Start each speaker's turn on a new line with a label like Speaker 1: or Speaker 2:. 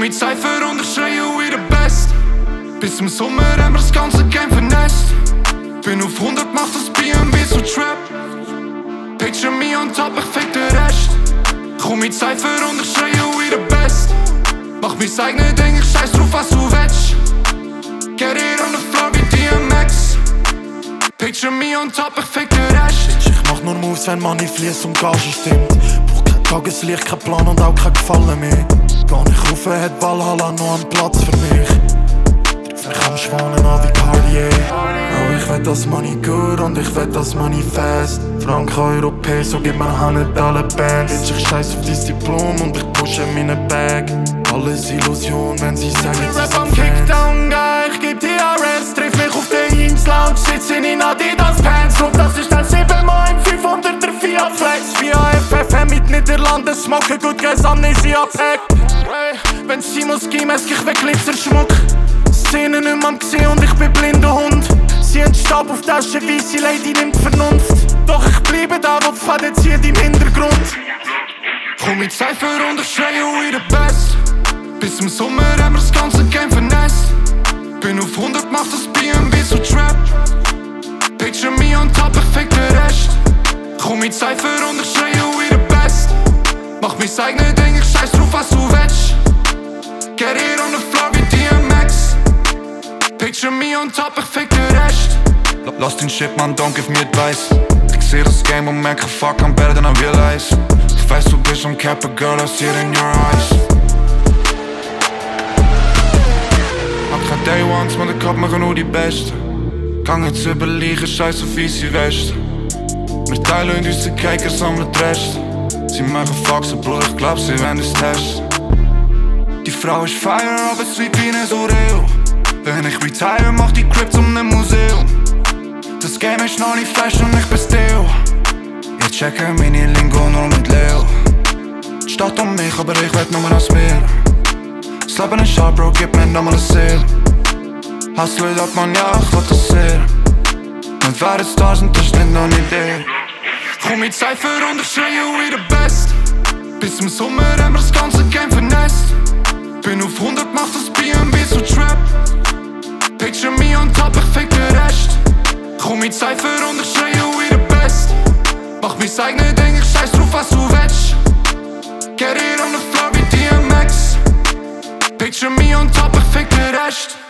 Speaker 1: Komm in Cypher und ich schreie we the best. Bis zum Sommer haben wir das ganze Game vernässt. Bin auf 100, mach das B&B so Trap. Picture me on top, ich fick den Rest. Komm in Cypher und ich schreie we the best. Mach mein eigenes Ding, ich scheiß drauf, was du willst. Get it on the floor wie DMX. Picture me on top, ich fick den Rest.
Speaker 2: Ich mach nur Moves, wenn Money fließt und Gage stimmt. Brauch kein Tageslicht, kein Plan und auch kein Gefallen mehr. Gar nicht rauf, hat Valhalla noch einen Platz für mich. Triff mich am Schwanen an wie Cartier. Oh, ich will das Money gut und ich will das Money fast. Franken, Euro, Peso, gib mir $100 Band. Bitch, ich scheiß auf dein Diplom und ich pushe meine Bag. Alles Illusion, wenn sie sagen, sie sind Fans.
Speaker 3: Kickdown, geil, ich geb TRS. Triff mich auf der Heinz Lounge, sitze in Adidas Pants. Und das ist dann 7-mal im 500er Fiat Flex. Via FFM mit Niederlanden, smoke gut, Guys, Amnesia Pack. Wenn sie muss gehen, ess ich weg Glitzerschmuck. Szenen nicht mehr gesehen und ich bin blinder Hund. Sie hat Stab auf Tasche, weisse Lady nimmt Vernunft. Doch ich bleibe da, wo die Fäden zieht im Hintergrund.
Speaker 1: Komm in Cypher und ich schreie we the best. Bis zum Sommer haben wir das ganze Game vernässt. Bin auf 100, mach das B&B so Trap. Picture me on top, ich fick den Rest. Komm in Cypher und ich schreie we the best. Mach mein eigenes Ding, ich scheiß drauf, was du willst. Get it on the floor wie DMX. Picture me on top, ich fick den Rest.
Speaker 4: Lass den Shit, man, don't give me advice. Ich seh das Game und merke, fuck, I'm better than I realize. Ich weiß, du bist am Capper, girl, I see it in your eyes. Hab kein Day Ones, man, ich hab mir nur die Beste. Gang jetzt überlegen, scheiß auf easy West. Wir teilen unsere Cake, sammeln den Rest. Sie machen Faxen, Bruder, ich glaub, sie wollen das testen. Die Frau ist fire, aber sweet wie ne so real. Wenn ich retire, mach die Crib zum nem Museum. Das Game ist noch nicht fresh und ich bin still. Ich checke meine Lingo nur mit Leo. Die Stadt um mich, aber ich werd nur als Meer. Das Leben ist hart, Bro, gib mir nochmal eine Seele. Hustle sagt man, ja, ich will das sehr. Wir werden Stars und das ist nicht noch eine Idee.
Speaker 1: Komm in Cypher und ich schreie we the best. Bis zum Sommer haben wir das ganze Game vernässt. Bin auf 100, mach das B&B so Trap. Picture me on top, ich fick den Rest. Komm in Cypher und ich schreie we the best. Mach mein eigenes Ding, ich scheiß drauf, was du willst. Get it on the floor wie DMX. Picture me on top, ich fick den Rest.